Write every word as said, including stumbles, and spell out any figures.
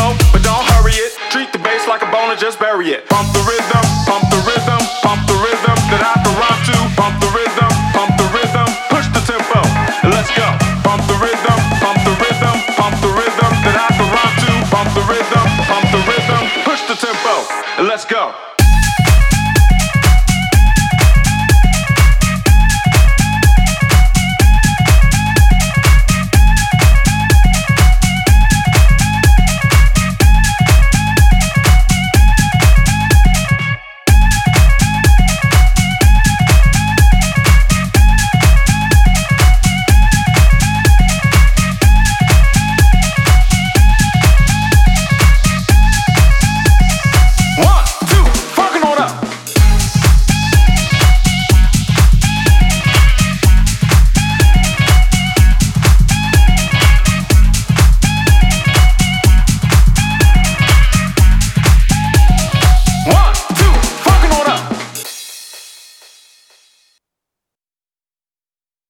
slow, but don't hurry it. Treat the bass like a bone and just bury it. Pump the rhythm, pump the rhythm, pump the rhythm that I can rhyme to. Pump the rhythm, pump the rhythm, push the tempo, and let's go. Pump the rhythm, pump the rhythm, pump the rhythm that I can rhyme to. Pump the rhythm, pump the rhythm, push the tempo, and let's go.